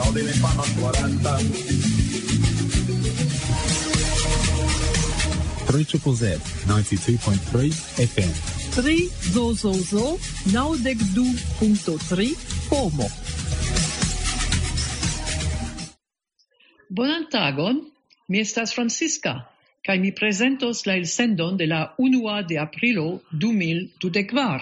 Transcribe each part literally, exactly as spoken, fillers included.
dime fanno quaranta. three Z Z Z, ninety-two point three F M. tri zozozo, naŭdek du punkto tri, Como. Bonan tagon, mi estas Francisca, kaj mi prezentos la elsendon de la unua de aprilo du mil dudek kvar.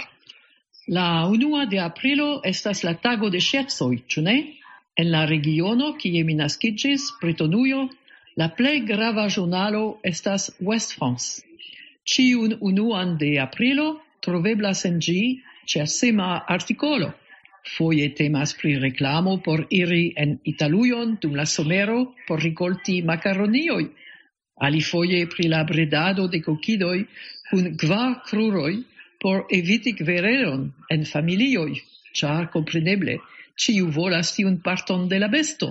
La unua de aprilo estas la tago de ŝercoj, ĉu ne? En la regiono kie mi naskiĝis, Britonujo, la plej grava ĵurnalo estas West France. Ĉiun unuan de aprilo troveblas en ĝi ĉersema artikolo. Foje temas pri reklamo por iri en Italujon dum la somero por rikolti makaronioj. Alifoje pri la bredado de kokidoj kun kvar kruroj por eviti kverelon en familioj, ĉar kompreneble ĉiu volas tiun parton de la besto.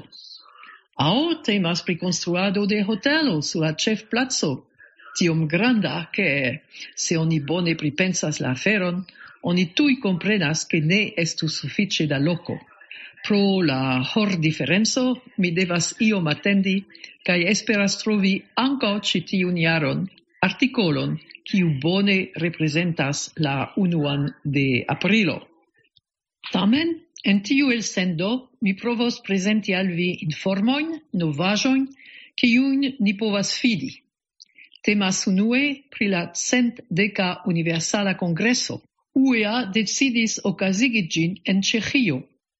Aŭ temas pri konstruado de hotelo sur la ĉefplaco, tiom granda ke, se oni bone pripensas la aferon, oni tuj komprenas ke ne estu sufiĉe da loko. Pro la hordiferenco mi devas iom atendi kaj esperas trovi ankaŭ ĉi tiun jaron artikolon kiu bone reprezentas la unuan de aprilo. Tamen, en tiu elsendo mi provos prezenti al vi informojn, novaĵojn, kiujn ni povas fidi. Temas unue pri la cent deka Universala Kongreso. U E A decidis okazigi ĝin en Ĉeĥio.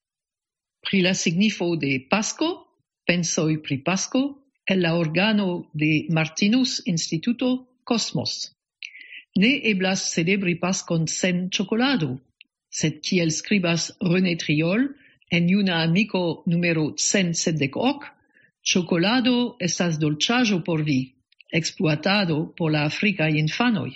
Pri la signifo de Pasko, pensoj pri Pasko, el la organo de Martinus Instituto Cosmos. Ne eblas celebri Paskon sen ĉokolado, sed kiel skribas René Triol en Juna Amiko numero cent sepdek ok, ĉokolado estas dolĉaĵo por vi, exploatado por la afrikaj infanoj.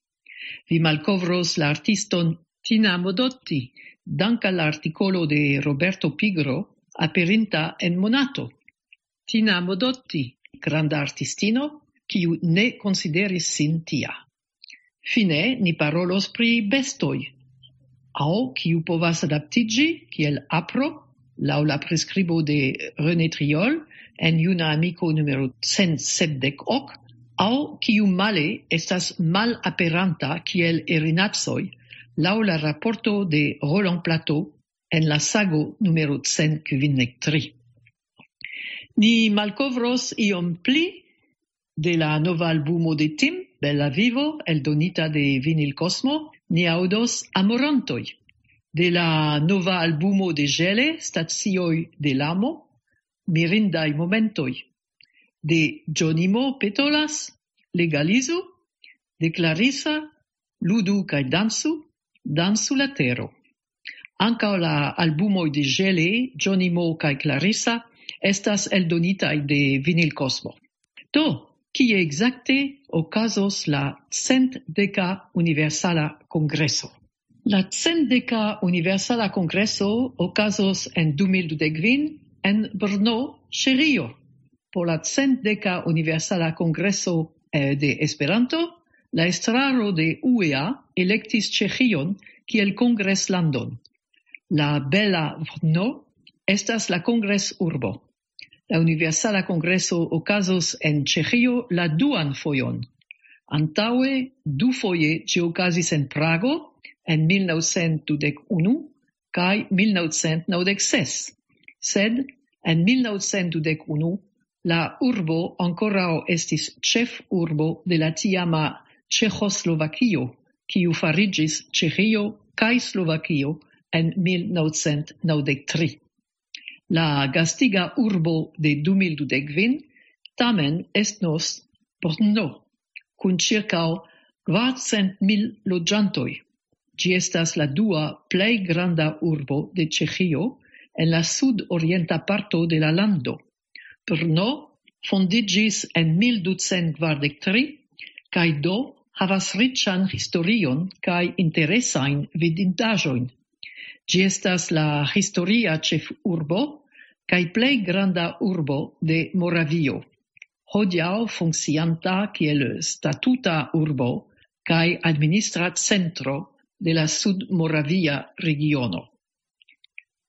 Vi malkovros la artiston Tina Modotti, dank al artikolo de Roberto Pigro, aperinta en Monato. Tina Modotti, granda artistino, kiu ne konsideris sin tia. Fine, ni parolos pri bestoj, aŭ kiu povas adaptiĝi kiel apro, laŭ la priskribo de René Triol, en Juna Amiko numero cent sepdek ok, aŭ kiu male estas malaperanta kiel erinacoj, laŭ la raporto de Roland Plateau en la sago numero cent kvindek tri. Ni malkovros iom pli de la nova albumo de Tim, Bella Vivo, eldonita de Vinil Cosmo, ni aŭdos Amorantoj. De la nova albumo de Gele, Stacioj de l'amo, Mirindaj momentoj. De Jonimo Petolas, Legalizu, de Clarissa, Ludu kaj dansu, dansu la tero. Ankaŭ la albumoj de Gele, Jonimo kaj Clarissa estas eldonitaj de Vinil Cosmo. Do, kie ekzakte okazos la cent deka Universala Kongreso? La cent deka Universala Kongreso okazos en du mil dudek kvin en Brno, Ĉeĥio. Por la cent deka Universala Kongreso de Esperanto, la estraro de U E A elektis Ĉeĥion kiel kongreslandon. La bela Brno estas la kongresurbo. La Universala Kongreso okazos en Ĉeĥio la duan fojon. Antaŭe dufoje ĝi okazis en Prago en mil novcent dudek unu kaj mil novcent naŭdek ses. Sed en mil novcent dudek unu la urbo ankoraŭ estis ĉefurbo de la tiama Ĉeĥoslovakio, kiu fariĝis Ĉeĥio kaj Slovakio en mil novcent naŭdek tri. La gastiga urbo de du mil dudek kvin tamen estos Brno, kun ĉirkaŭ kvarcent mil loĝantoj. Ĝi estas la dua plej granda urbo de Ĉeĥio en la sud-orienta parto de la lando. Brno fondiĝis en mil ducent kvardek tri kaj do havas riĉan historion kaj interesajn vidindaĵojn. Ĝi estas la historia ĉefurbo kaj plej granda urbo de Moravio, hodiaŭ funkcianta kiel statuta urbo kaj administra centro de la Sud-Moravia regiono.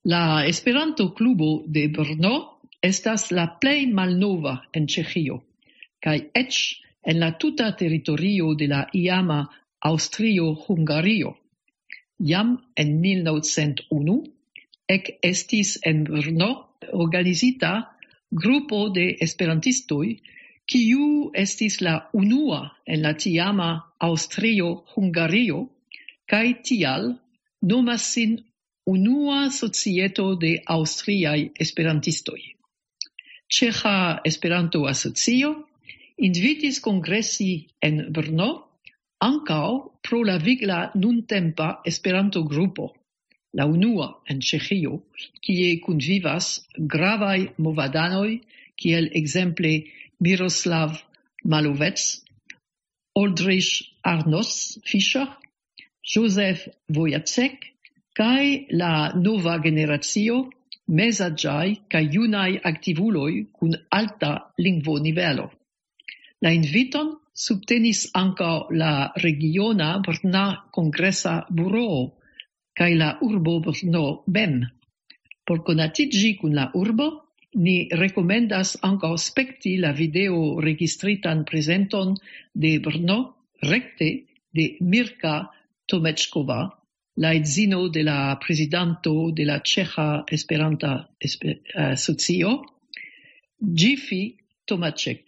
La Esperanto-klubo de Brno estas la plej malnova en Ĉeĥio, kaj eĉ en la tuta teritorio de la iama Aŭstrio-Hungario. Jam en mil novcent unu ek estis en Brno organizita grupo de esperantistoj, kiu estis la unua en la tiama Aŭstrio-Hungario, kaj tial nomas sin Unua Societo de Aŭstriaj Esperantistoj. Ĉeĥa Esperanto-Asocio invitis kongresi en Brno ankaŭ pro la vigla nuntempa Esperanto-grupo, la unua en Ĉeĥio, kie kunvivas gravaj movadanoj kiel ekzemple Miroslav Malovec, Oldrich Arnoš Fischer, Josef Vojacek, kaj la nova generacio, mezaĝaj kaj junaj aktivuloj kun alta lingvonivelo. La inviton subtenis ankaŭ la regiona Brna kongresa buroo kaj la urbo Brno mem. Por konatiĝi kun la urbo, ni rekomendas ankaŭ spekti la video registritan prezenton de Brno rekte de Mirka Tomečková, la edzino de la prezidanto de la Ĉeĥa Esperanta Asocio, Jiffy Tomacek.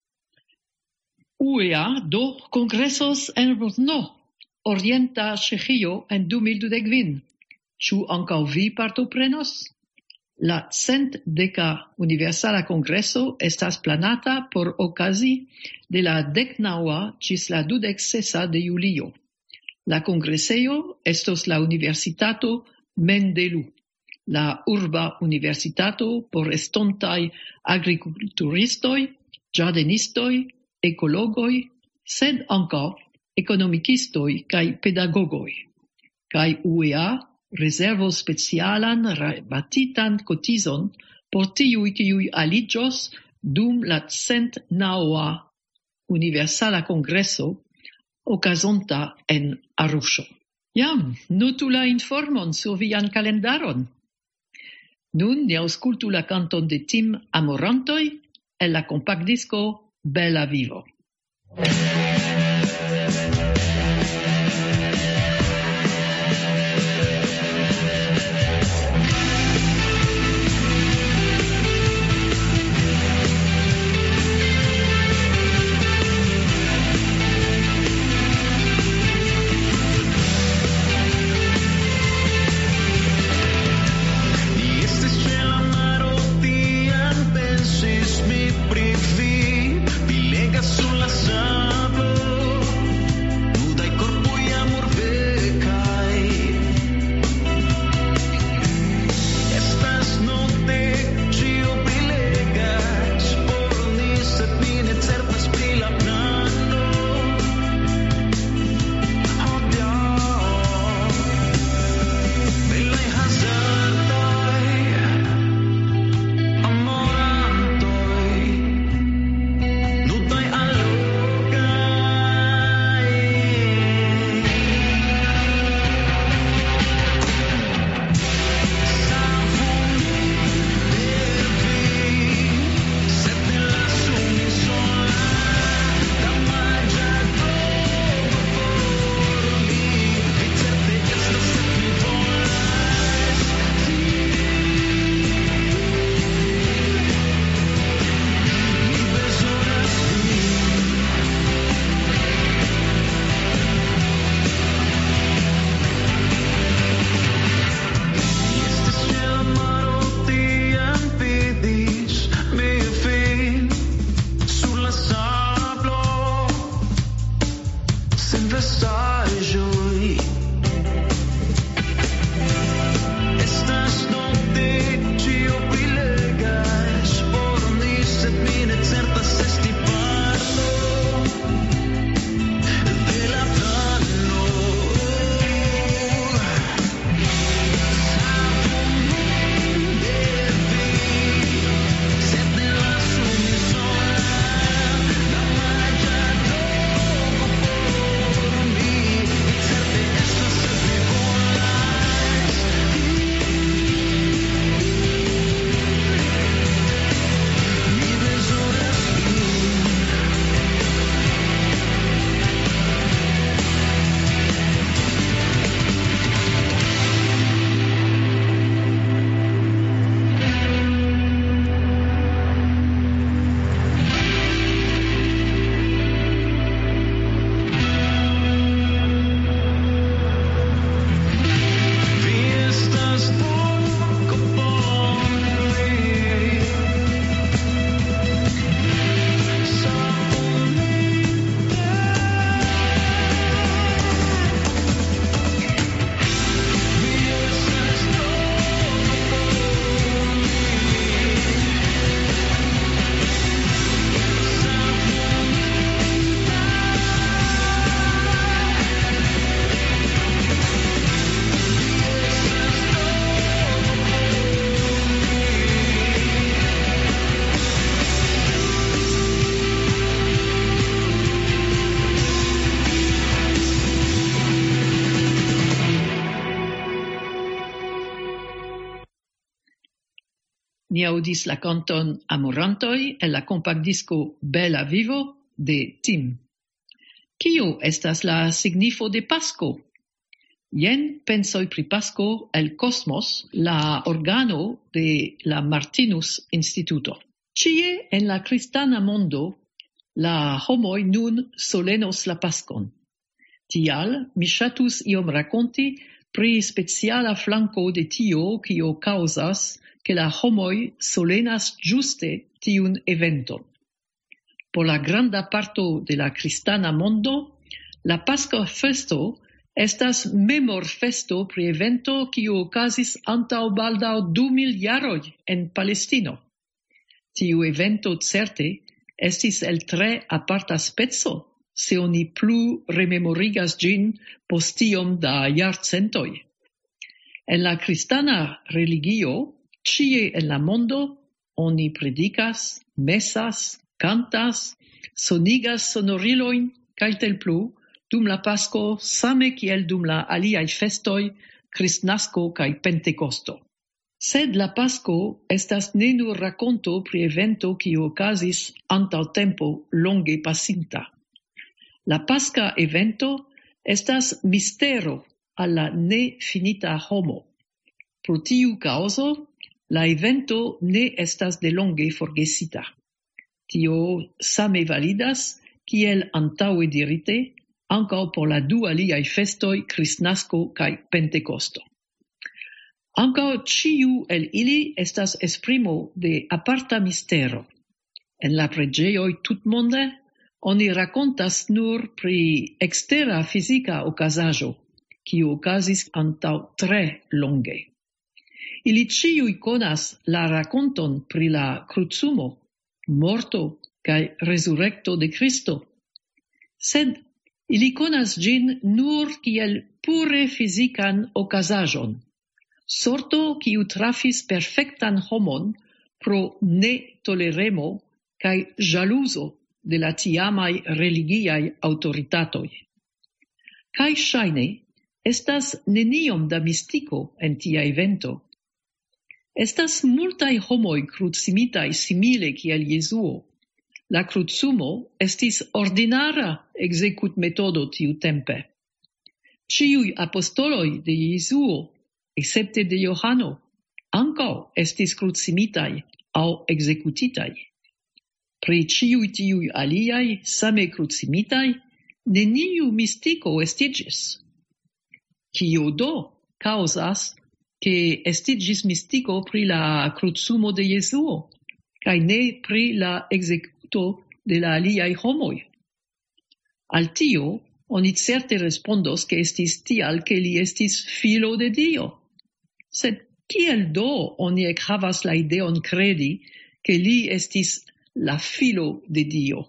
U E A do kongresos en Brno, Orienta Ĉeĥio en du mil dudek kvin. Ĉu ankaŭ vi partoprenos? La cent deka Universala Kongreso estas planata por okazi de la deknaŭa ĝis la dudek sesa de julio. La kongresejo estos la Universitato Mendelu, la urba universitato por estontaj agrikulturistoj, ĝardenistoj, ekologoj, sed ankaŭ ekonomikistoj kaj pedagogoj. Kaj U E A rezervos specialan rabatitan kotizon por tiuj, kiuj aliĝos dum la cent naŭa Universala Kongreso okazonta en Aruŝo. Jam, notu la informon sur vian kalendaron. Nun ni aŭskultu la kanton de Tim Amorantoj el la kompaktdisko Bela Vivo. Mi privi, vi legas sur la sablo. ni audis la canton Amorantoi el la compact disco Bella Vivo de Tim. Kio estas la signifo de Pasco? Jen pensoi pri Pasco el Cosmos, la organo de la Martinus Instituto. Cie en la cristana mondo, la homoi nun solenos la Pascon. Tial, mi ŝatus iom rakonti pri speciala flanco de tio kio causas che la homoi solenas giuste tiun eventon. Por la granda parto de la cristana mondo, la Pasca festo estas memor festo pri evento kio okazis antaŭ baldaŭ du mil jaroj en Palestino. Tiu evento certe estis el tre aparta speco, se oni plu rememorigas ĝin post tiom da jarcentoj. En la kristana religio, ĉie en la mondo, oni predikas, mesas, cantas, sonigas sonorilojn kaj tel plu, dum la Pasco same kiel dum la aliaj festoj, Kristnasko kaj Pentekosto. Sed la Pasco estas ne nur rakonto pri evento kiu okazis antaŭ tempo longe pasinta. La Pasca evento estas mistero al la ne finita homo. Pro tiu kaŭzo, la evento ne estas delonge forgesita. Tio same validas, kiel antaŭe dirite, ankaŭ por la du aliaj festoj Kristnasko kaj Pentekosto. Ankaŭ ĉiu el ili estas esprimo de aparta mistero. En la preĝejoj tutmonde oni rakontas nur pri ekstera fizika okazaĵo, kiu okazis antaŭ tre longe. Ili ĉiuj konas la rakonton pri la krucumo, morto kaj resurekto de Kristo. Sed ili konas ĝin nur kiel pure fizikan okazaĵon, sorto kiu trafis perfektan homon pro netoleremo kaj ĵaluzo de la tiamaj religiaj aŭtoritatoj. Kaj ŝajne estas neniom da mistiko en tia evento. Estas multaj homoj krucimitaj simile kiel Jesuo. La krucumo estis ordinara ekzekutmetodo tiutempe. Ĉiuj apostoloj de Jesuo, escepte de Johano, ankaŭ estis krucimitaj aŭ ekzekutitaj. Pri ĉiuj tiuj aliaj same krucimitaj, neniu mistiko estiĝis. Kio do kaŭzas ke estiĝis mistiko pri la krucumo de Jesuo, kaj ne pri la ekzekuto de la aliaj homoj? Al tio oni certe respondos ke estis tial ke li estis filo de Dio. Sed kiel do oni ekhavas la ideon kredi ke li estis la filo de Dio?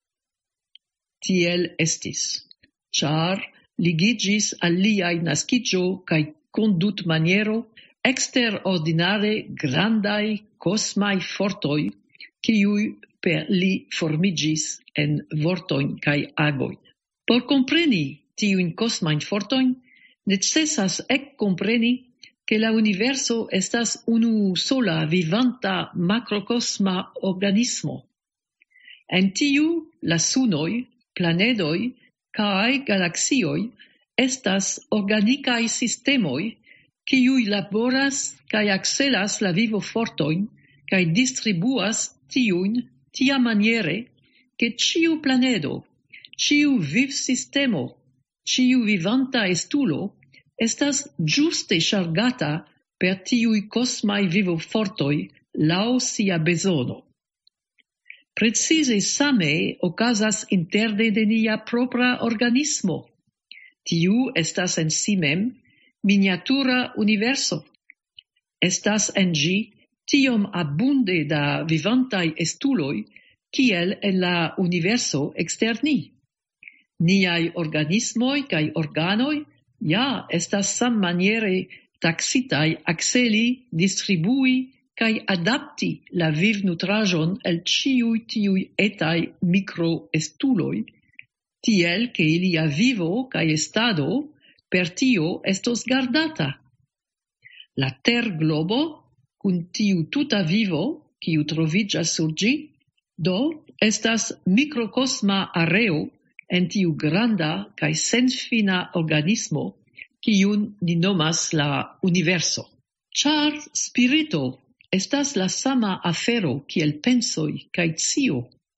Tiel estis, ĉar ligiĝis al liaj naskiĝo kaj kondutmaniero eksterordinare grandaj kosmaj fortoj, kiuj per li formiĝis en vortojn kaj agojn. Por kompreni tiujn kosmajn fortojn, necesas ekkompreni ke la universo estas unu sola vivanta makrokosma organismo. En tiu la sunoj, planedoj kaj galaksioj estas organikaj sistemoj kiuj laboras kaj akcelas la vivofortojn kaj distribuas tiujn tiamaniere ke ĉiu planedo, ĉiu vivsistemo, ĉiu vivanta estulo estas ĝuste ŝargata per tiuj kosmaj vivofortoj laŭ sia bezono. Precize same okazas interne de nia propra organismo. Tiu estas en si mem miniatura universo. Estas en ĝi tiom abunde da vivantaj estuloj, kiel en la universo ekster ni. Niaj organismoj kaj organoj ja estas sammaniere taksitaj akseli, distribui kaj adapti la vivnutraĵon el ĉiuj tiuj etaj mikroestuloj, tiel ke ilia vivo kaj estado per tio estos gardata. La terglobo, kun tiu tuta vivo, kiu troviĝas sur ĝi, do estas mikrokosma areo en tiu granda kaj senfina organismo, kiun ni nomas la universo. Ĉar spirito estas la sama afero kiel pensoj kaj scio.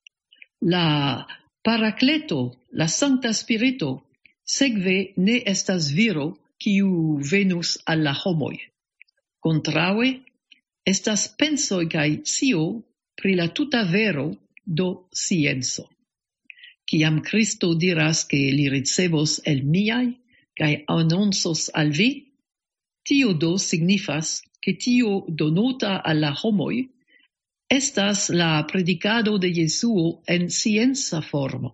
La Parakleto, la Sankta Spirito, sekve ne estas viro kiu venus al la homoj. Kontraŭe, estas pensoj kaj scio pri la tuta vero, do scienco. Kiam Kristo diras ke li ricevos el miaj kaj anoncos al vi, tio do signifas ke tio donota al la homoj estas la predicado de Jesuo en scienca formo.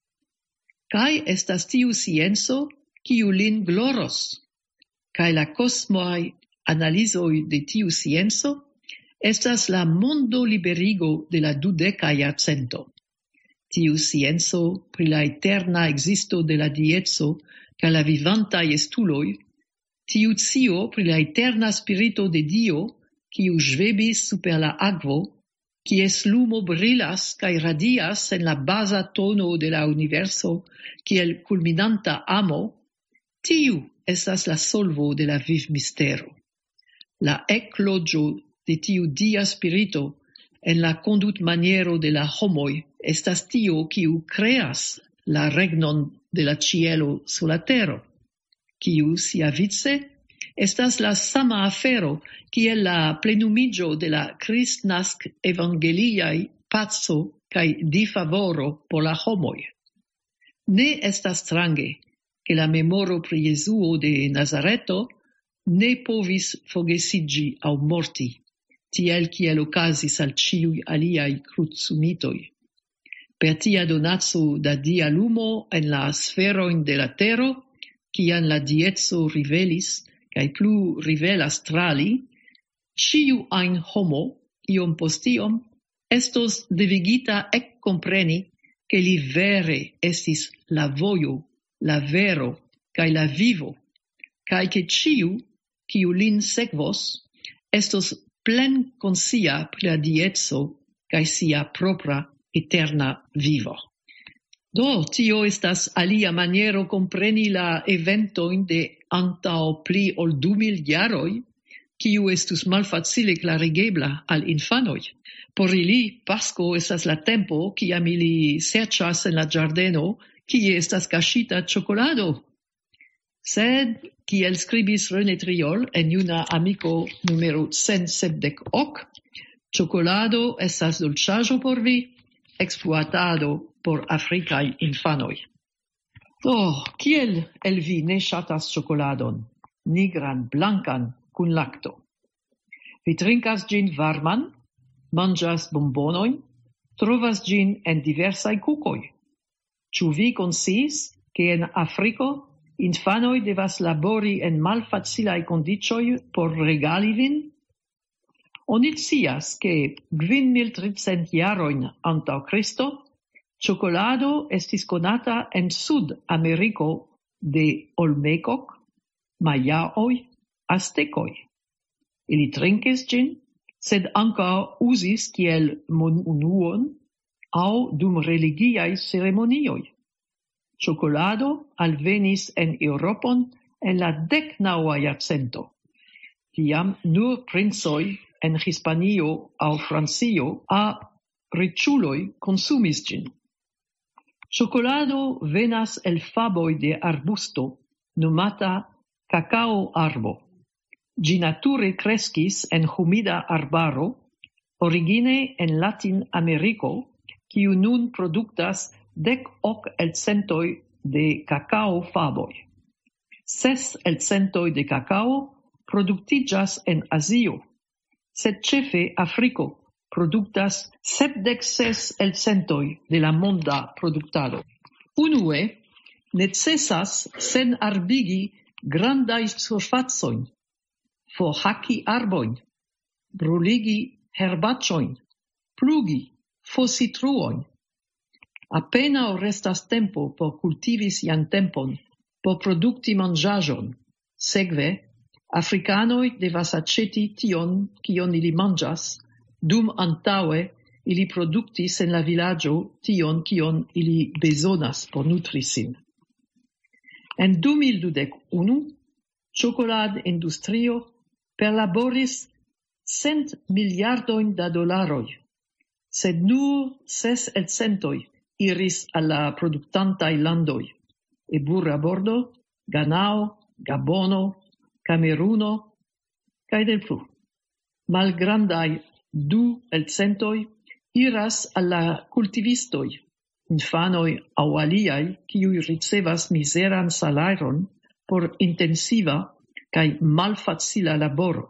Kaj estas tiu scienco kiu lin gloros, kaj la kosmaj analizoj de tiu scienco estas la mondo liberigo de la dudeka jarcento. Tiu scienco pri la eterna existo de la dieco kaj la vivantaj estuloj, tiu scio pri la eterna spirito de Dio, kiu ĵvebis super la akvo, kies lumo brilas kaj radias en la baza tono de la universo kiel kulminanta amo, tiu estas la solvo de la vivmistero. La ekloĝo de tiu dia spirito en la kondutmaniero de la homoj estas tio kiu kreas la regnon de la ĉielo sur la tero, kiu siavice estas la sama afero kiel la plenumiĝo de la kristnask evangeliaj paco kaj difavoro por la homoj. Ne estas strange ke la memoro pri Jesuo de Nazareto ne povis forgesiĝi aŭ morti, tiel kiel okazis al ĉiuj aliaj krucumitoj. Per tia donaco da dia lumo en la sferojn de la tero, kiam la dieco rivelis kaj plu rivelas tra li, ĉiu ajn homo, iom post iom, estos devigita ekkompreni ke li vere estis la vojo, la vero kaj la vivo, kaj ke ĉiu, kiu lin sekvos, estos plen konscia pri la dieco kaj sia propra eterna vivo. Do, tio estas alia maniero kompreni la eventojn de antaŭ pli ol du mil jaroj, kiu estus malfacile klarigebla al infanoj. Por ili, Pasko estas la tempo kiam ili serĉas en la ĝardeno, kie estas kaŝita ĉokolado. Sed, kiel skribis René Triol en Juna Amiko numero cent sepdek ok, ĉokolado estas dolĉaĵo por vi, ekspluatado por afrikaj infanoj. Do, kiel el vi ne ŝatas ĉokoladon, nigran, blankan, kun lakto? Vi trinkas ĝin varman, manĝas bombonojn, trovas ĝin en diversaj kukoj. Ĉu vi konsciis, ke en Afriko infanoj devas labori en malfacilaj kondiĉoj por regali vin? Oni scias, ke kvin mil tricent jarojn antaŭ Kristo, ĉokolado estis konata en Sud-Ameriko de Olmekok, Majaoj, Aztekoj. Ili trinkis ĝin, sed ankaŭ uzis kiel monunuon aŭ dum religiaj ceremonioj. Ĉokolado alvenis en Eŭropon en la deknaŭa jarcento, kiam nur princoj en Hispanio aŭ Francio a riĉuloj konsumis ĝin. Ĉokolado venas el faboj de arbusto nomata kakao-arbo. Ĝi nature kreskis en humida arbaro, origine en Latin-Ameriko, kiu nun produktas dek ok elcentoj de kakao-faboj. Ses elcentoj de kakao produktiĝas en Azio, sed ĉefe Afriko produktas sepdek ses elcentoj de la monda produktado. Unue, necesas senarbigi grandaj surfacojn, forhaki arbojn, bruligi herbaĉojn, plugi fosi truojn. Apenaŭ restas tempo por kultivi sian tempon por produkti manĝaĵon. Sekve, Africanoi devas aceti tion kion ili manĝas, dum antaŭe ili produktis en la vilaĝo tion kion ili bezonas por nutri sin. En du mil dudek unu, ĉokoladindustrio perlaboris cent miliardojn da dolaroj, sed nur ses elcentoj iris al la produktantaj landoj, Ebura Bordo, Ganao, Gabono, Kameruno, kaj del plu. Malgrandaj du elcentoj iras al la kultivistoj, infanoj aŭ aliaj, kiuj ricevas mizeran salajron por intensiva kaj malfacila laboro.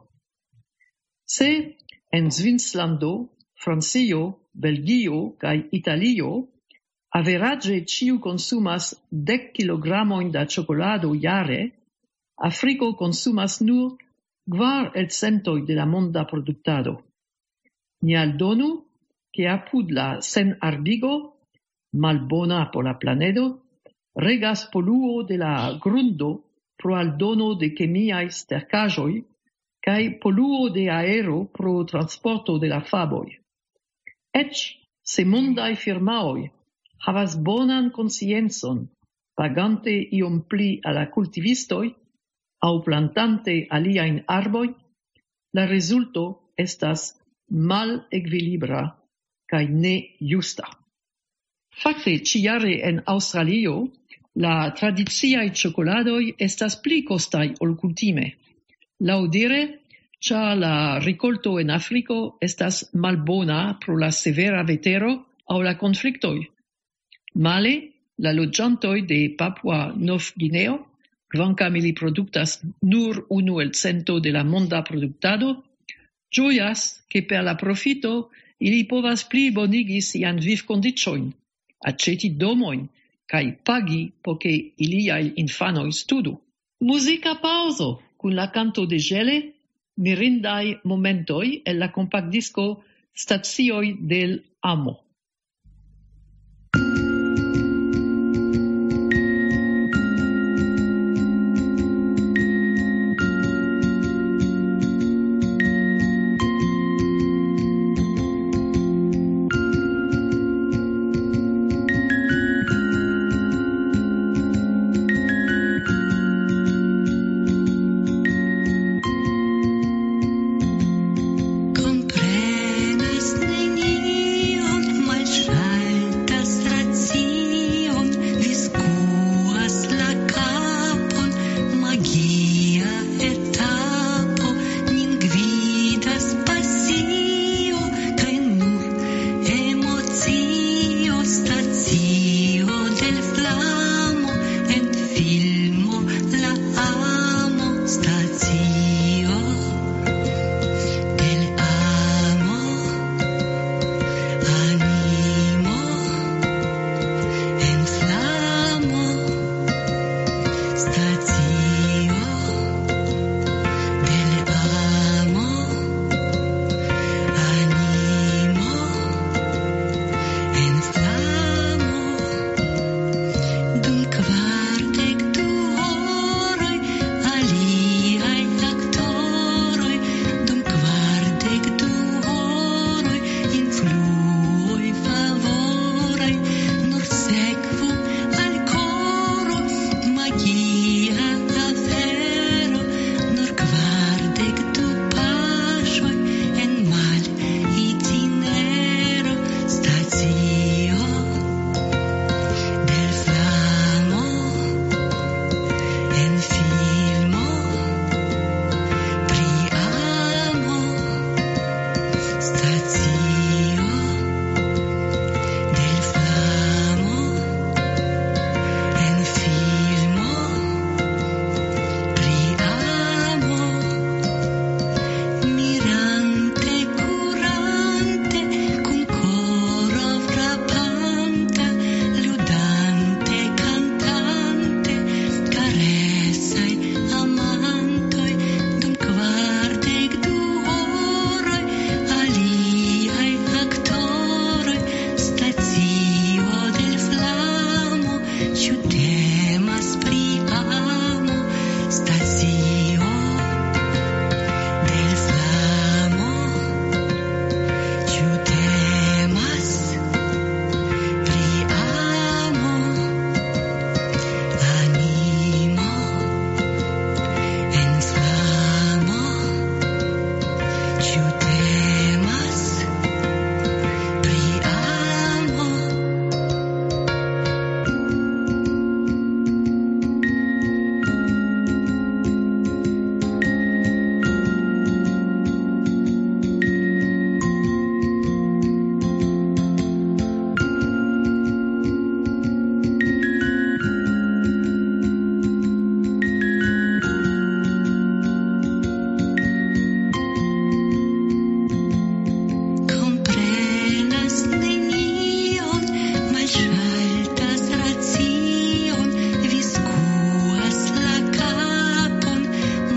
Se en Svislando, Francio, Belgio kaj Italio averaĝe ĉiu konsumas dek kilogramojn da ĉokolado jare, Afriko konsumas nur kvar elcentoj de la monda produktado. Ni aldonu, ke apud la senarbigo, malbona por la planedo, regas poluo de la grundo pro aldono de kemiaj sterkaĵoj kaj poluo de aero pro transporto de la faboj. Eĉ se mondaj firmaoj havas bonan konsciencon, pagante iom pli al la kultivistoj aŭ plantante aliajn arbojn, la rezulto estas malekvilibra kaj ne justa. Fakte, ĉiare en Aŭstralio la tradiciaj ĉokoladoj estas pli kostaj ol kutime. Laŭdire, ĉar la rikolto en Afriko estas malbona pro la severa vetero aŭ la konfliktoj. Male, la loĝantoj de Papua Novgvineo, kvankam ili produktas nur unu elcento de la monda produktado, ĝojas ke per la profito ili povas pli bonigi sian vivkondiĉojn, aĉeti domojn kaj pagi por ke iliaj infanoj studu. Muzika paŭzo kun la kanto de Ĝele, mirindaj momentoj el la kompaktdisko Stacioj del Amo.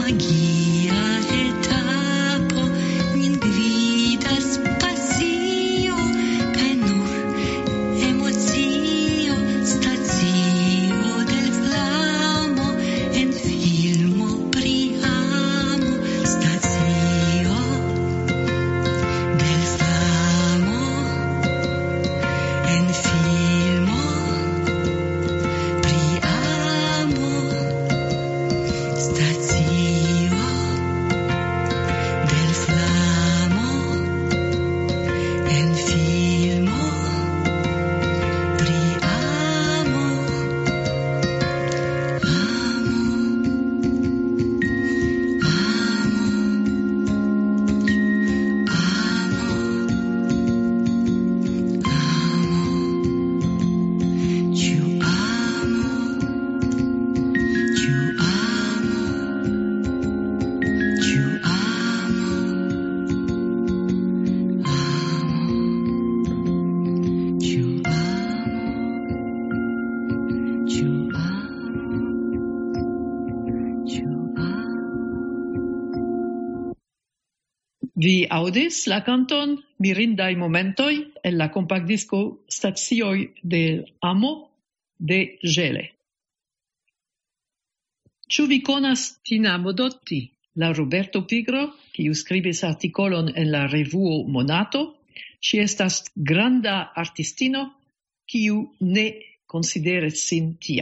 Vi audis la canton Mirindai momentoi en la compactdisco Stazioi del Amo de Gele. Ĉu vi konas Tina Modotti, la Roberto Pigro, kiu skribis artikolon en la revuo Monato? Ŝi estas granda artistino, kiu ne konsideris sin tia.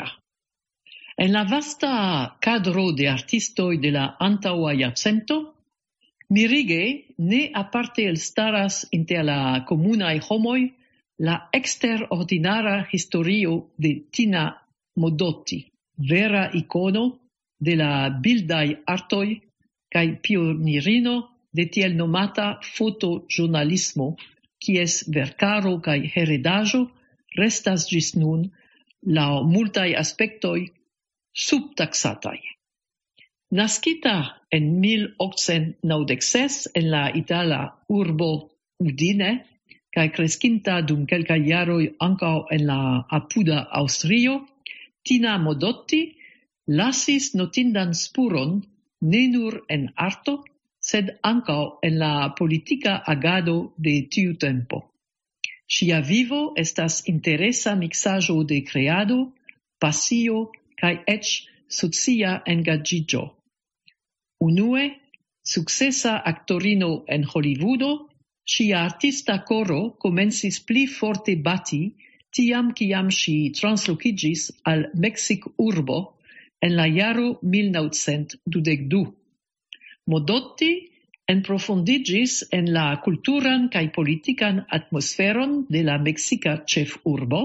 En la vasta cadro de artistoj de la antaŭa jarcento, mirige ne aparte elstaras inter la comunaj homoj la eksterordinara historio de Tina Modotti, vera ikono de la bildaj artoj kaj pionirino de tiel nomata fotoĵurnalismo, kies verkaro kaj heredaĵo restas ĝis nun laŭ multaj aspektoj subtaksataj. Naskita en mil octcent naŭdek ses en la itala urbo Udine kaj kreskinta dum kelkaj jaroj ankaŭ en la apuda Aŭstrio, Tina Modotti lasis notindan spuron ne nur en arto, sed ankaŭ en la politika agado de tiu tempo. Ŝia vivo estas interesa miksaĵo de kreado, pasio kaj eĉ socia engaĝiĝo. Unue, sukcesa aktorino en Hollywoodo, ŝia artista koro komencis pli forte bati tiam kiam ŝi translokiĝis al Meksikurbo en la jaro mil naŭcent dudek du. Modotti enprofundiĝis en la kulturan kaj politikan atmosferon de la meksika ĉefurbo,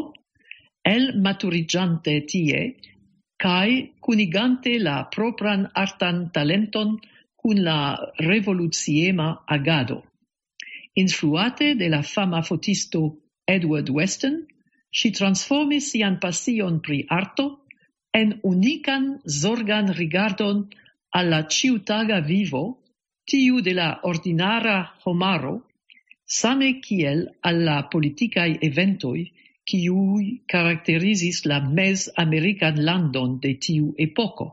elmaturiĝante tie kaj kunigante la propran artan talenton kun la revoluciema agado. Influate de la fama fotisto Edward Weston, ŝi transformis sian pasion pri arto en unikan zorgan rigardon al la ĉiutaga vivo, tiu de la ordinara homaro, same kiel al la politikaj eventoj, kiuj karakterizis la mez-amerikan landon de tiu epoko.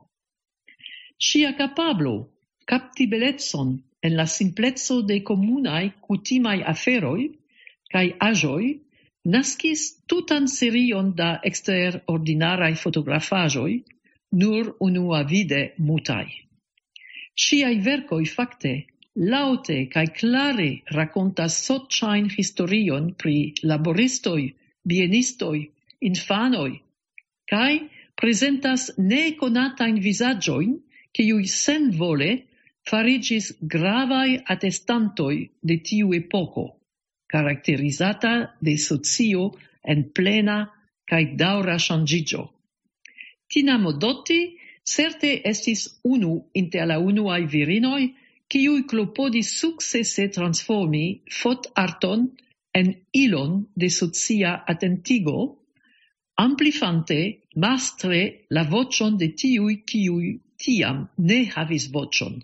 Ŝia kapablo kapti belecon en la simpleco de komunaj kutimaj aferoj kaj aĵoj naskis tutan serion da eksterordinaraj fotografaĵoj, nur unuavide mutaj. Ŝiaj verkoj fakte laŭte kaj klare rakontas soĉajn historion pri laboristoj, bienistoj, infanoj, kaj prezentas nekonatajn vizaĝojn, kiuj senvole fariĝis gravaj atestantoj de tiu epoko, karakterizata de socio en plena kaj daŭra ŝanĝiĝo. Tina Modotti certe estis unu inter la unuaj virinoj, kiuj klopodis sukcese transformi fotarton en ilon de socia atentigo, amplifante mastre la voĉon de tiuj, kiuj tiam ne havis voĉon.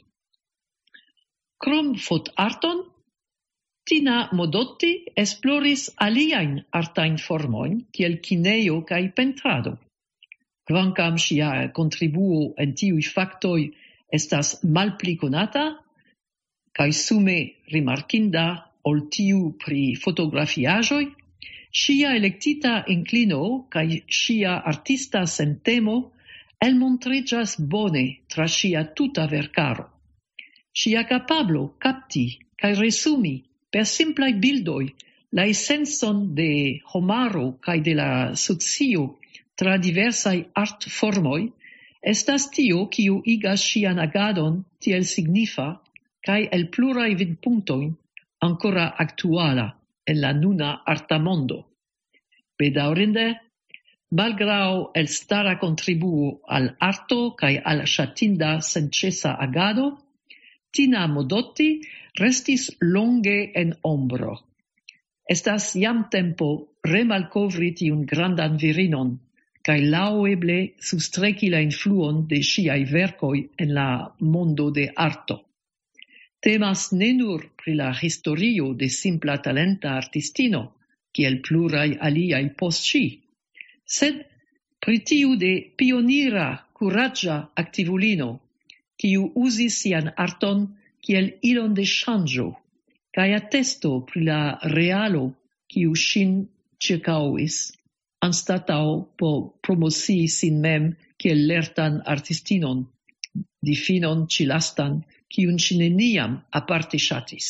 Krom fotarton, Tina Modotti esploris aliajn artajn formojn, kiel kinejo kaj pentrado. Kvankam ŝia kontribuo en tiuj faktoj estas malpli konata kaj sume rimarkinda ol tiu pri fotografiaĵoj, ŝia elektita inklino kaj ŝia artista sentemo elmontriĝas bone tra ŝia tuta verkaro. Ŝia kapablo kapti kaj resumi per simplaj bildoj la esencon de homaro kaj de la socio tra diversaj artformoj estas tio, kiu igas ŝian agadon tiel signifa kaj el pluraj vidpunktoj ancora aktuala en la nuna arta mondo. Bedaŭrinde, malgraŭ elstara kontribuo al arto kaj al ŝatinda senĉesa agado, Tina Modotti restis longe en ombro. Estas jam tempo remalkovri tiun grandan virinon kaj laŭeble sustreki la influon de ŝiaj verkoj en la mondo de arto. Temas ne nur pri la historio de simpla talenta artistino, kiel pluraj aliaj post ŝi, sed pri tiu de pionira, kuraĝa aktivulino, kiu uzis sian arton kiel ilon de ŝanĝo, kaj atesto pri la realo kiu ŝin ĉirkaŭis, anstataŭ por promocii sin mem kiel lertan artistinon, difinon ĉi-lastan, kiun ŝi neniam aparte ŝatis.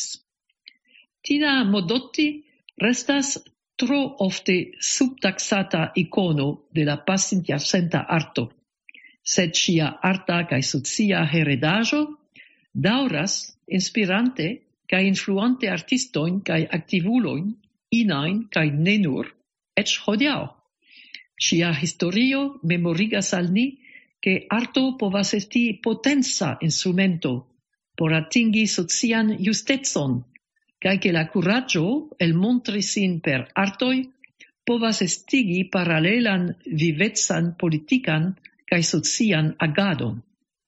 Tina Modotti restas tro ofte subtaksata ikono de la pasintjarcenta arto, sed ŝia arta kaj socia heredaĵo daŭras inspirante kaj influante artistojn kaj aktivulojn, inajn kaj ne nur, eĉ hodiaŭ. Ŝia historio memorigas al ni, ke arto povas esti potenca instrumento por atingi socian justecon, kaj ke la kuraĝo elmontri sin per artoj povas estigi paralelan vivecan politikan kaj socian agadon.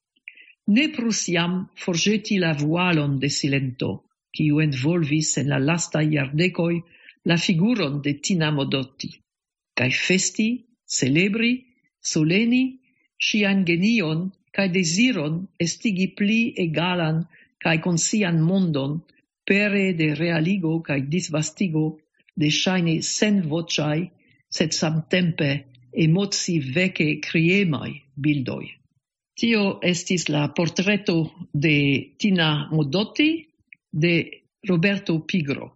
Ne prus jam forĵeti la vualon de silento, kiu envolvis en la lastaj jardekoj la figuron de Tina Modotti, kaj festi, celebri, soleni ŝian genion kaj deziron estigi pli egalan kaj konscian mondon pere de realigo kaj disvastigo de ŝajne senvoĉaj, sed samtempe emoci veke kriemaj bildoj. Tio estis la portreto de Tina Modotti de Roberto Pigro.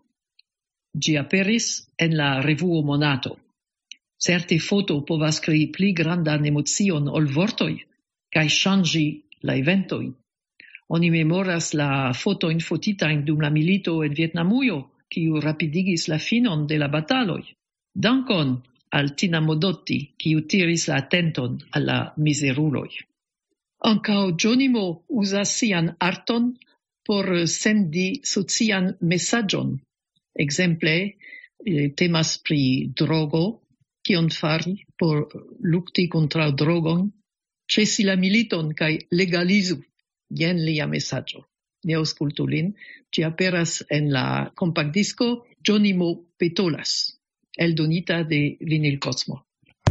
Ĝi aperis en la revuo Monato. Certe foto povas krei pli grandan emocion ol vortoj kaj ŝanĝi la eventojn. Oni memoras la fotojn fotitajn dum la milito en Vjetnamujo, kiu rapidigis la finon de la bataloj. Dankon al Tina Modotti, kiu tiris la atenton al la mizeruloj. Ankaŭ Ĝonimo uzas sian arton por sendi socian mesaĝon. Ekzemple, temas pri drogo, kion fari por lukti kontraŭ drogon, ĉesi la militon kaj legalizu. Jen lia mesaĝo. Ne aŭskultu lin, ĝi aperas en la kompaktdisko Ĝonimo petolas, eldonita de Vinil Cosmo.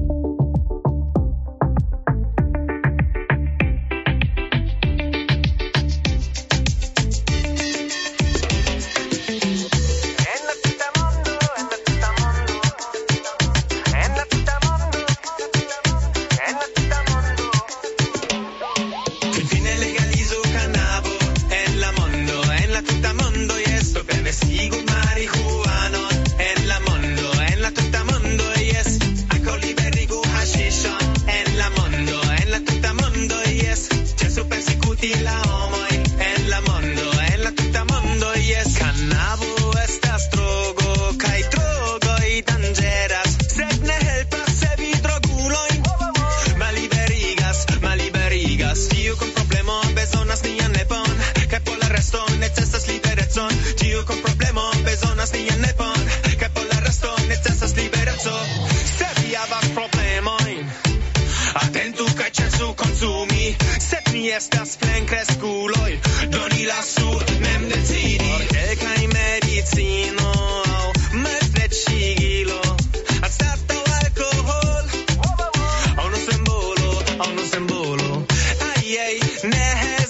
Estas plenkreskuloj, doni lasu, mem decidi. Por kelkaj medicino, malstreĉigilo, anstataŭ alkohol, aŭ no sembolo, aŭ no sembolo. Aj, aj, ne hezitu.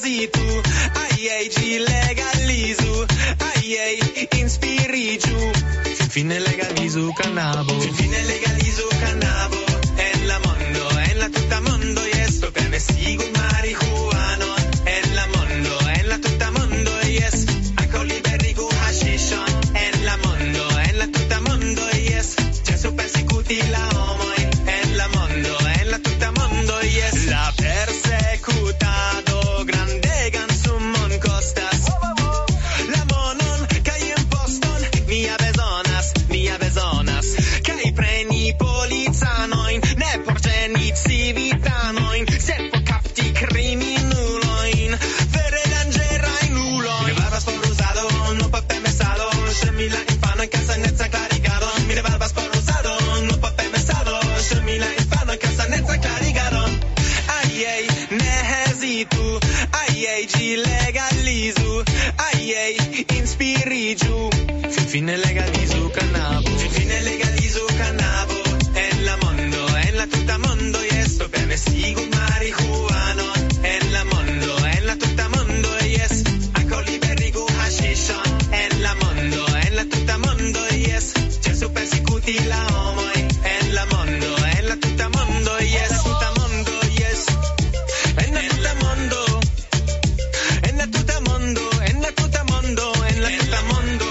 hesitu, ai gi legalizu, ai inspirigiu. Fin fine legalizu cannabo, fin fine legalizu cannabo. En la mondo, en la tutta mondo, yes, to permessigo marihuano. En la mondo, en la tutta mondo, yes, ako liberigu hashishon. En la mondo, en la tutta mondo, yes, Gesù persecuti la homoi. En la mondo, en la tutta mondo, yes, la persecutado grande gansumon costas. La monon kai imposton mia bezonas, mia bezonas, kai preni polizanoin, ne porgeni civitanoin, se po capti criminuloin, vere dangerai nuloin. Mine barbas por usado, no pape mesado, shemila infano en casa netza clarigado. Mine barbas por usado, no pape mesado, shemila infano en casa netza clarigado. Ai ei, ne hesitu, ai ei gi legalizu, ai ei inspirigiu. Fin fine legalizu cannabo, fin fine legalizu cannabo. En la mondo, en la tutta mondo, yes, to permessigo marihuano. En la mondo, en la tutta mondo, yes, ako liberigu hashishon. En la mondo, en la tutta mondo, yes, Gesù persecuti la homoi. En la mondo, en la tutta mondo, yes, tutta mondo, yes. En la tutta mondo, en la tutta mondo, en la tutta mondo, en la tutta mondo.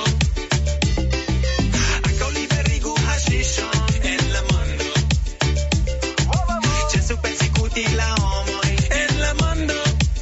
Ako liberigu hashishon. En la mondo, Gesù persecuti la homoi. En la mondo.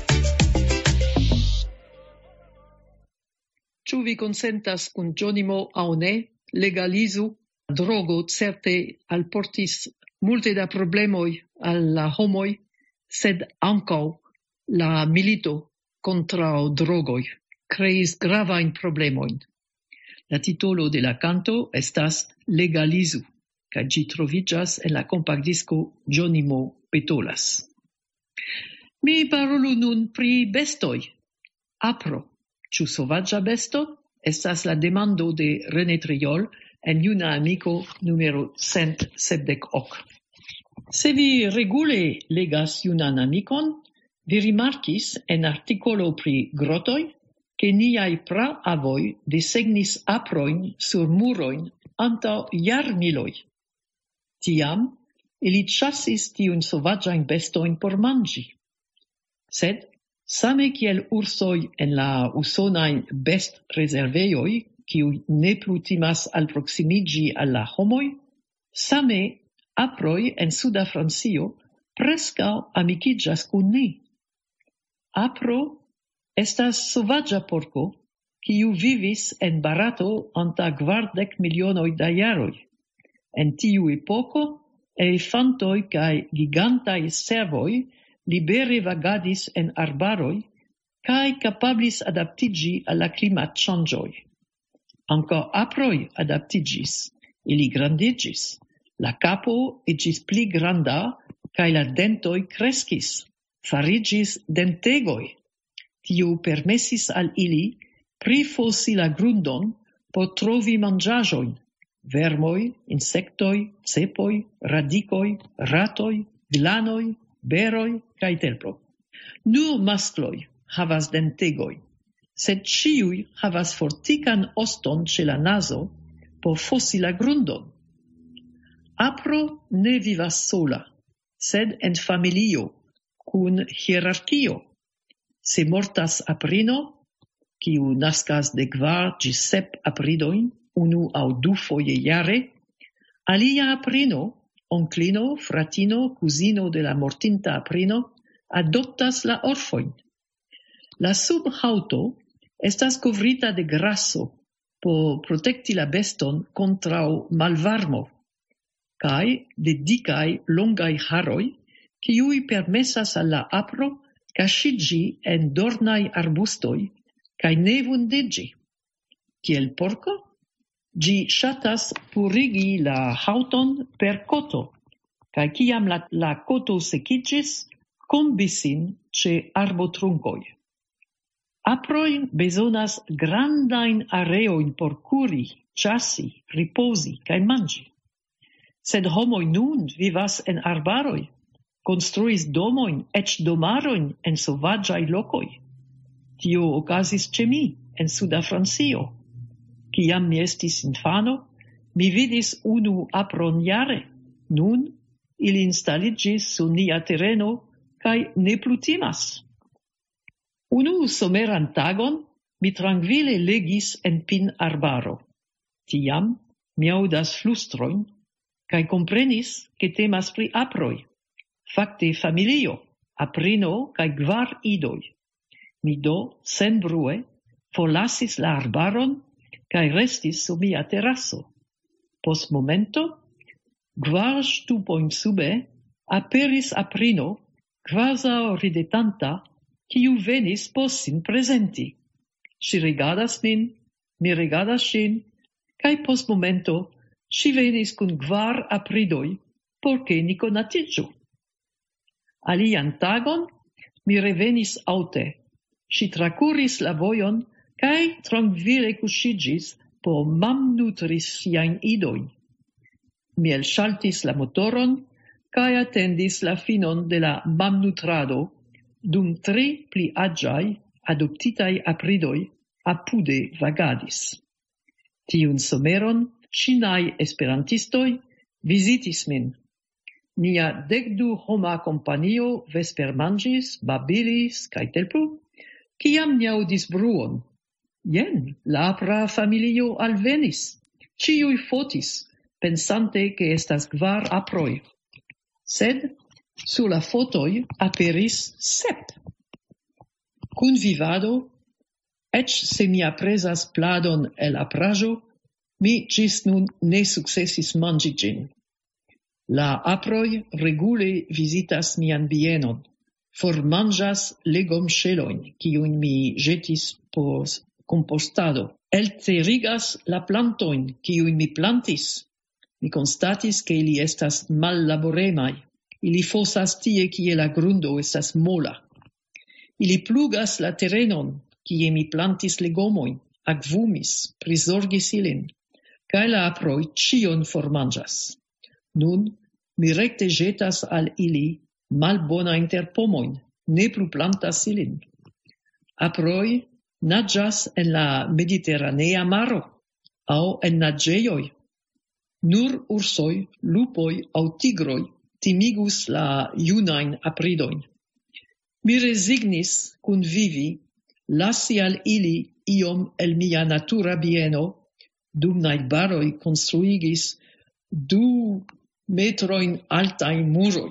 Ĉu vi konsentas kun Jonimo aŭ ne? Legalizu drogo certe alportis multe da problemoj al la homoj, sed ankaŭ la milito kontraŭ drogoj kreis gravajn problemojn. La titolo de la canto estas Legalizu, kaj ĝi troviĝas en la kompaktdisko Jonimo petolas. Mi parolu nun pri bestoj. Apro, ĉu sovaĝa besto? Estas la demando de René Triol en Juna Amiko numero cent sepdek ok. Se vi regule legas Junan Amikon, vi rimarkis en artikolo pri grotoj, ke niaj praavoj desegnis aprojn sur murojn antaŭ jarmiloj. Tiam ili ĉasis tiujn sovaĝajn bestojn por manĝi. Sed same kiel ursoj en la usonaj bestrezervejoj, kiuj ne plu timas alproksimiĝi al la homoj, same aproj en suda Francio preskaŭ amikiĝas kun ni. Apro estas sovaĝa porko, kiu vivis en Barato antaŭ kvardek milionoj da jaroj. En tiu epoko, elefantoj kaj gigantaj cervoj libere vagadis en arbaroj kaj kapablis adaptiĝi al la klimatŝanĝoj. Ankaŭ aproj adaptiĝis, ili grandiĝis, la kapo iĝis pli granda kaj la dentoj kreskis, fariĝis dentegoj. Tio permesis al ili prifosi la grundon por trovi manĝaĵojn, vermoj, insektoj, cepoj, radikoj, ratoj, glanoj, beroj kaj telpro. Nur maskloj havas dentegoj, sed ĉiuj havas fortikan oston ĉe la nazo por fosi la grundon. Apro ne vivas sola, sed en familio, kun hierarkio. Se mortas aprino, kiu naskas de kvar ĝis sep apridojn, unu aŭ du foje jare, alia aprino, onklino, fratino, kuzino de la mortinta aprino, adoptas la orfojn. La subhaŭto estas kovrita de graso por protekti la beston kontraŭ malvarmo, kaj de dikaj longaj haroj, kiuj permesas al la apro kaŝiĝi en dornaj arbustoj kaj ne vundiĝi. Kiel porko, ĝi ŝatas purigi la haŭton per koto, kaj kiam la, la koto sekiĝis, kombis sin ĉe arbotrunkoj. Aproj bezonas grandajn areojn por kuri, ĉasi, ripozi kaj manĝi. Sed homoj nun vivas en arbaroj, konstruis domojn, eĉ domarojn en sovaĝaj lokoj, Tio okazis ĉe mi en Suda Francio. Kiam mi estis infano, mi vidis unu apron jare. Nun ili instaliĝis sur nia tereno kaj ne plu timas. Unu someran tagon mi trankvile legis en pin arbaro. Tiam mi aŭdas flustrojn kaj komprenis ke temas pri aproj. Fakte familio, aprino kaj kvar idoj. Mi do, senbrue, forlasis la arbaron kaj restis sur mia teraso. Post momento, kvar ŝtupojn sube, aperis aprino, kvazaŭ ridetanta, kiu venis por sin prezenti. Ŝi rigardas min, mi rigardas ŝin, kaj post momento ŝi venis kun kvar apridoj, por ke ni konatiĝu. Alian tagon mi revenis aŭte. Ŝi trakuris la vojon kaj trankvile kuŝiĝis por mamnutri siajn idojn. Mi elŝaltis la motoron kaj atendis la finon de la mamnutrado, dum tri pli aĝaj adoptitaj apridoj apude vagadis. Tiun someron ĉinaj esperantistoj vizitis min. Nia dekdu homa kompanio vespermanĝis, babilis kaj tel plu, kiam ni aŭdis bruon. Jen, la apra familio alvenis. Ĉiuj fotis, pensante ke estas kvar aproj. Sed sur la fotoj aperis sep. Kun vivado, eĉ se mi aprezas pladon el apraĵo, mi ĝis nun ne sukcesis manĝi ĝin. La aproj regule vizitas mian bienon, formanĝas legomŝelojn, kiujn mi ĵetis por kompostado, elterigas la plantojn, kiujn mi plantis. Mi konstatis ke ili estas mallaboremaj. Ili fosas tie, kie la grundo estas mola. Ili plugas la terenon, kie mi plantis legomojn, akvumis, prizorgis ilin, kaj la aproj ĉion formanĝas. Nun mi rekte ĵetas al ili malbonajn terpomojn, ne plu plantas ilin. Aproj naĝas en la Mediteranea maro aŭ en naĝejoj. Nur ursoj, lupoj aŭ tigroj timigus la junajn apridojn. Mi rezignis kun vivi, lasi al ili iom el mia natura bieno, dum najbaroj konstruigis du metrojn altajn muroj.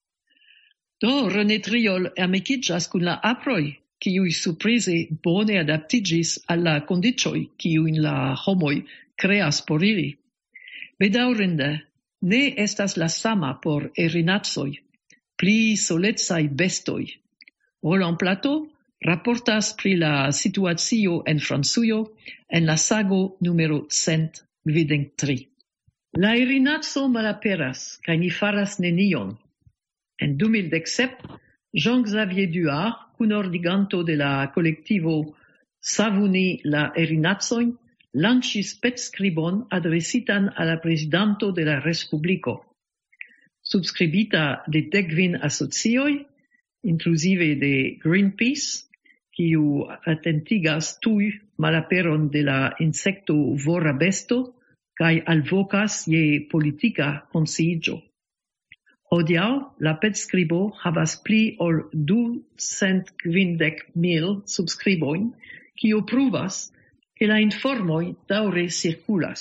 Do René Triol amikiĝas kun la aproj, kiuj surprize bone adaptiĝis al la kondiĉoj, kiujn la homoj kreas por ili. Bedaŭrinde, ne estas la sama por erinacoj, pli solecaj bestoj. Roland Plateau raportas pri la situacio en Francujo en la sago numero cent kvindek tri. La erinaco malaperas kaj ni faras nenion. En du mil dek sep, Jean-Xavier Duart, kunordiganto de la kolektivo Savuni la erinacojn, lanĉis petskribon adresitan al la prezidanto de la Respubliko. Subskribita de dekkvin asocioj, inkluzive de Greenpeace, kiu atentigas tuj malaperon de la insekto vora besto kaj alvokas je politika konsciiĝo. Hodiaŭ la petskribo havas pli ol ducent kvindek mil subskribojn, kio pruvas ke la informoj daŭre cirkulas.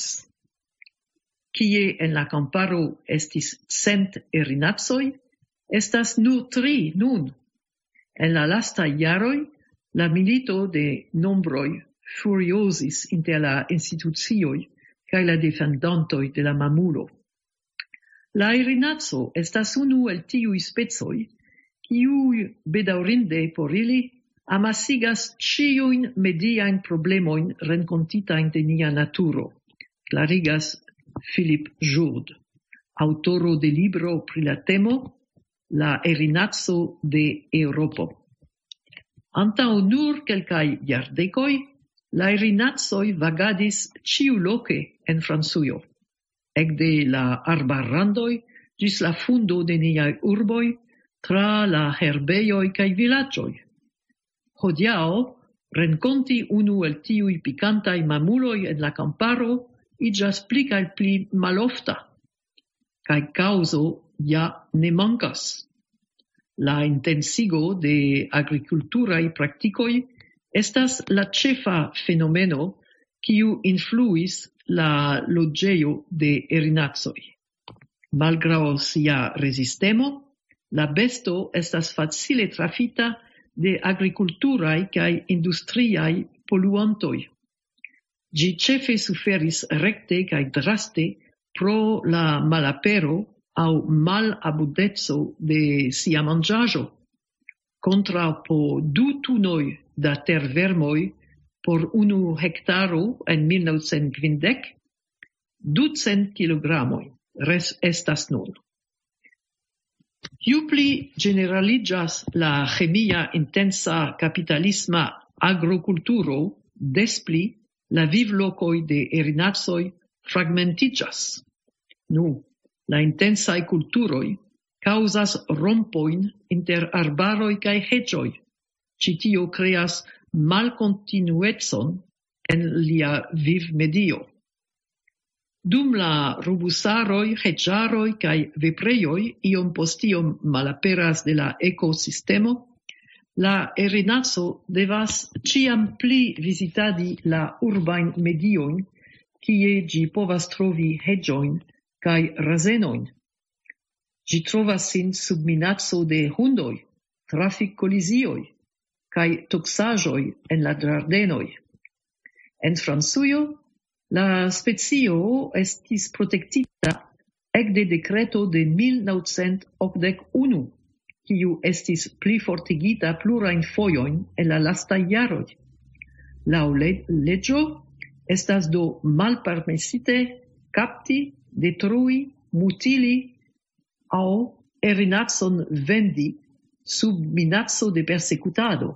Kie en la kamparo estis cent erinacoj, estas nur tri nun. En la lastaj jaroj, la milito de nombroj furiozis inter la institucioj kaj la defendantoj de la mamulo. La erinaco estas unu el tiuj specoj, kiuj bedaŭrinde por ili amasigas ĉiujn mediajn problemojn renkontitajn de nia naturo, klarigas Philippe Jourde, aŭtoro de libro pri la temo La erinaco de Eŭropo. Antaŭ nur kelkaj jardekoj, la erinacoj vagadis ĉiuloke en Francujo, ekde la arbarrandoj ĝis la fundo de niaj urboj, tra la herbejoj kaj vilaĝoj. Hodiaŭ renconti unu el tiui picantai mamuloi en la camparo igas pli kaj pli malofta, kaj causo ja ne mancas. La intensigo de agriculturae practicoi estas la cefa fenomeno kiu influis la loggeio de erinacoi. Malgrau sia resistemo, la besto estas facile trafita de agriculturae kaj industriae poluantoi. Gi cefe suferis recte kaj draste pro la malapero au malabundeco de sia mangiajo, contra po du tunoi da tervermoi por unu hectaro en mil novecent kvindek, ducent kilogramoi res estas nun. Iu pli generaligas la chemia intensa capitalisma agroculturo, des pli la vivlocoi de erinacoi fragmentigas. Nu, la intensae culturoi causas rompoin inter arbaroi cae hedgioi. Citio creas malcontinuetson en lia viv medio. Dum la rubusaroi, hedgiaroi cae vepreioi iom post iom malaperas de la ecosistemo, la erinaco devas ciam pli visitadi la urbain medioin, kie gi povas trovi hedgioin cae razenoin. Gi trovas sin sub minaco de hundoi, trafic colisioi, cae toxagioi en la giardenoi. En Francujo, la specio estis protectita ecde decreto de mil novecent okdek unu, kiu estis pli fortigita plurain foioin en la lastaj jaroj. Laŭ leĝo estas do malpermesite capti, detrui, mutili au erinacon vendi sub minaco de persecutado.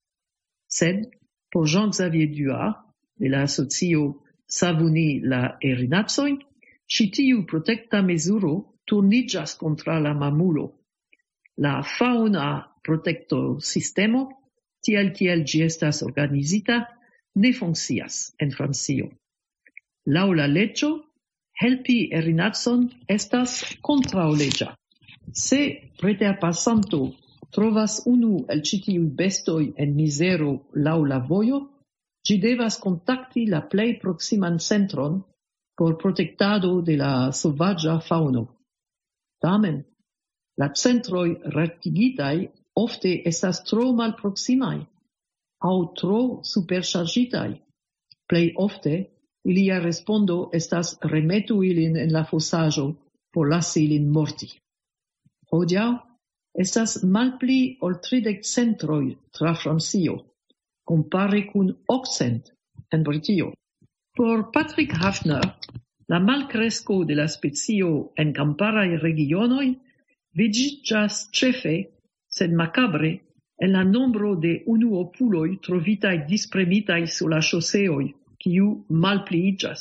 Sed, por Jean-Xavier Duart, de la asocio Savuni la erinacoi, ci tiu protecta mesuro turnigas contra la mamulo. La fauna protecto sistemo, tiel kiel gi estas organizita, ne funkcias en Francio. Laŭ la leĝo, helpi erinacon estas kontraŭleĝa. Se preterpasanto trovas unu el ĉi tiuj bestoj en mizero laŭ la vojo, ĝi devas kontakti la plej proksiman centron por protektado de la sovaĝa faŭno. Tamen, la centroj retigitaj ofte estas tro malproksimaj aŭ tro superŝarĝitaj. Plej ofte ilia respondo estas remetu ilin en la fosaĵo por lasi ilin morti. Hodiaŭ estas malpli ol tridek centroj tra Francio, compare kun okcent en Britio. Por Patrick Hafner, la malcresco de la specio en kamparaj regionoj vidiĝas ĉefe, sed makabre, en la nombro de unuopuloj trovitaj dispremitaj sur la ŝoseoj, kiu malpliiĝas.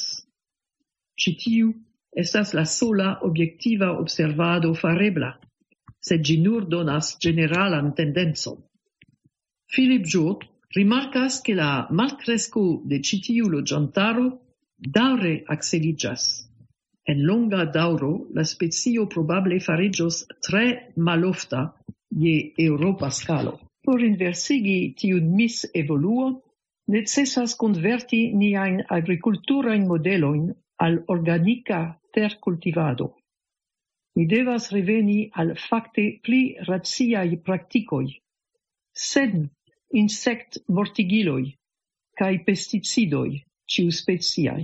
Ĉi tiu estas la sola objektiva observado farebla, sed ĝi nur donas ĝeneralan tendencon. Philip Jourd rimarkas ke la malcresco de ĉi tiu loĝantaro daŭre akseliĝas. En longa daŭro la specio probable fariĝos tre malofta je eŭropa skalo. Por inversigi tiun mis-evoluon, necesas konverti niajn agrikulturajn modelojn al organika terkultivado. Ni devas reveni al fakte pli raciaj praktikoj, sen insekt-mortigiloj kaj pesticidoj ĉiuspeciaj.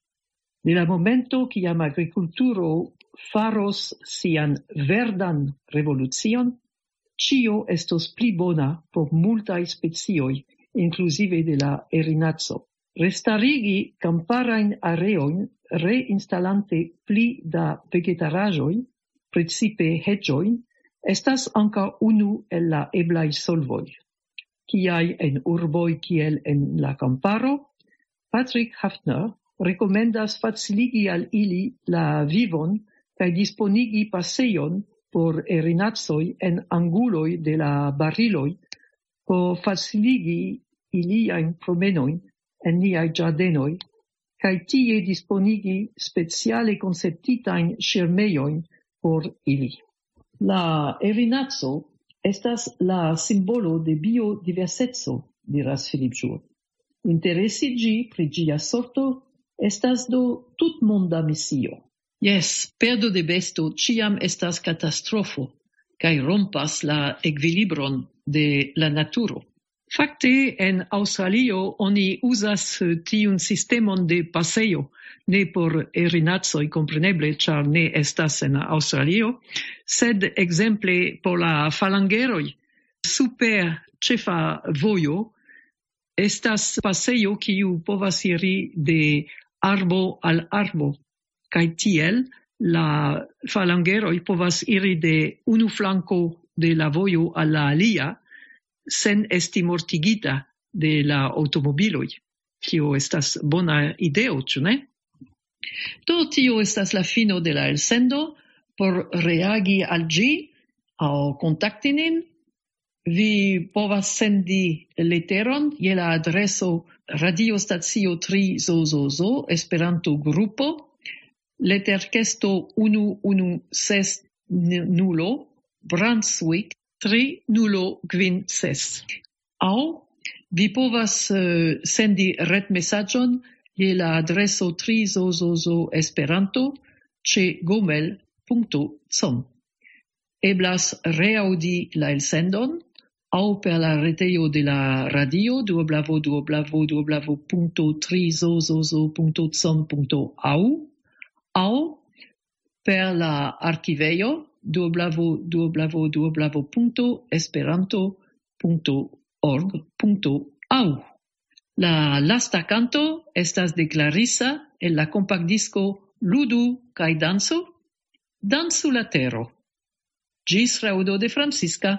De la momento kiam agrikulturo faros sian verdan revolucion, ĉio estos pli bona por multaj specioj, inclusive de la erinaco. Restarigi kamparajn areojn reinstalante pli da vegetaraĵoj, precipe hedĝojn, estas ankaŭ unu el la eblaj solvoj. Kiaj en urboj kiel en la kamparo, Patrick Hafner rekomendas faciligi al ili la vivon kaj disponigi pasejon por erinacoj en anguloj de la bariloj por faciligi iliajn promenojn en niaj ĝardenoj kaj tie disponigi speciale konceptitajn ŝirmejojn por ili. La erinaco estas la simbolo de biodiverseco, diras Philippe Jour. Interesi ĝi pri ĝia sorto estas do tutmonda misio. Yes, perdo de besto ĉiam estas katastrofo kaj rompas la ekvilibron de la naturo. Fakte, en Aŭstralio oni uzas tiun sistemon de pasejo, ne por erinacoj kompreneble, ĉar ne estas en Aŭstralio, sed ekzemple por la falangeroj super ĉefa vojo estas pasejo kiu povas iri de arbo al arbo, kaj tiel la falangeroj povas iri de unu flanko de la vojo al la alia, sen esti mortigita de la automobiloj. Tio estas bona ideo, ĉu ne? Do tio estas la fino de la elsendo. Por reagi al ĝi aŭ kontakti nin, vi povas sendi leteron je la adreso radiostacio tri zozozo Esperanto grupo, leterkesto unu unu ses nulo Brunswick tri nulo kvin ses. Aŭ vi povas uh, sendi retmesaĝon je la adreso tri zozozo Esperanto ĉe gmail punto com. Eblas reaŭdi la elsendon aŭ per la retejo de la radio w w w punto tri zozozo punto com punto a u aŭ per la arkivejo w w w punto esperanto punto org punto a u. La lasta canto estas de Clarissa el la kompakdisco Ludu kaj danco, dancu la tero. Ĝis reaŭdo de Francisca.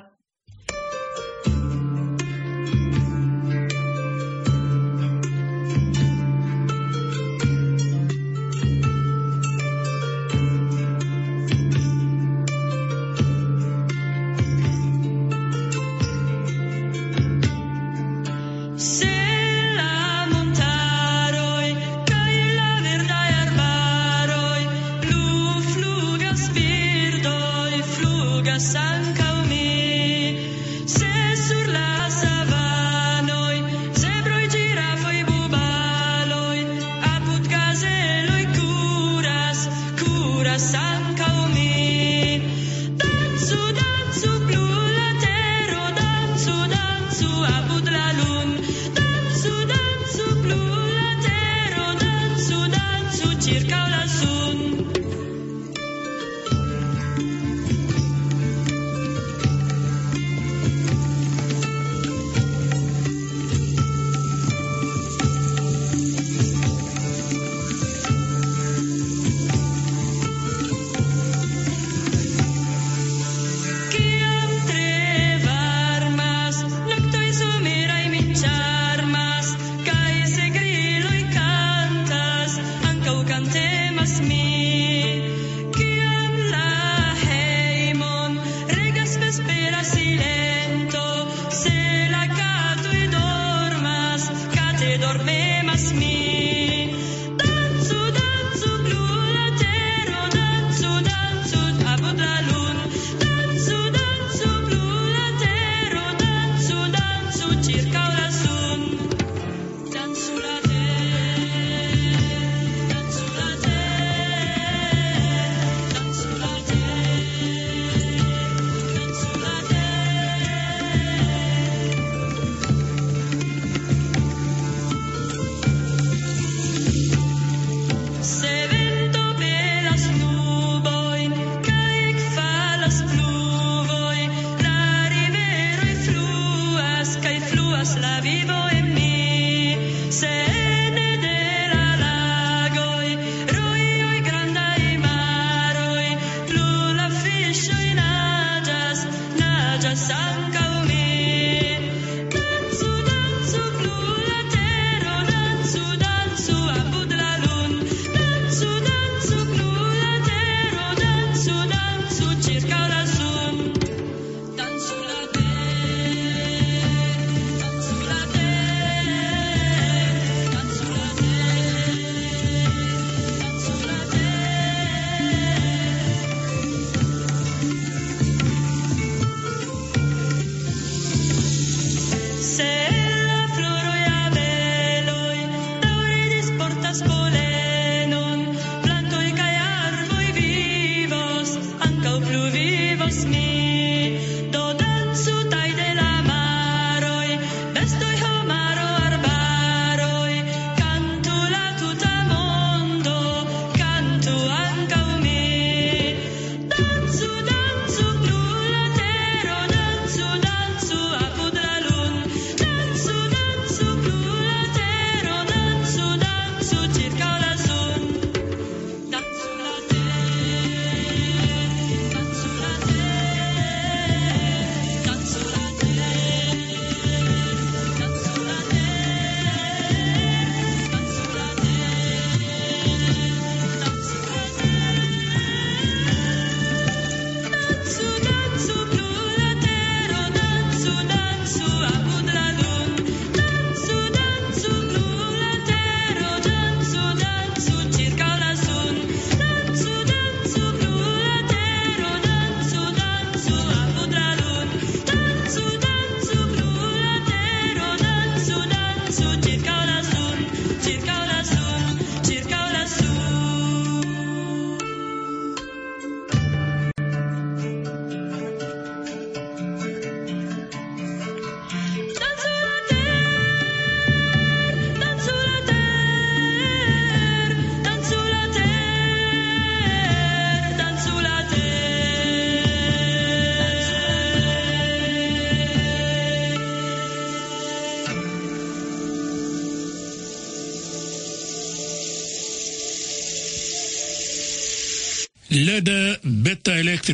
لدى بيتا إلكتريك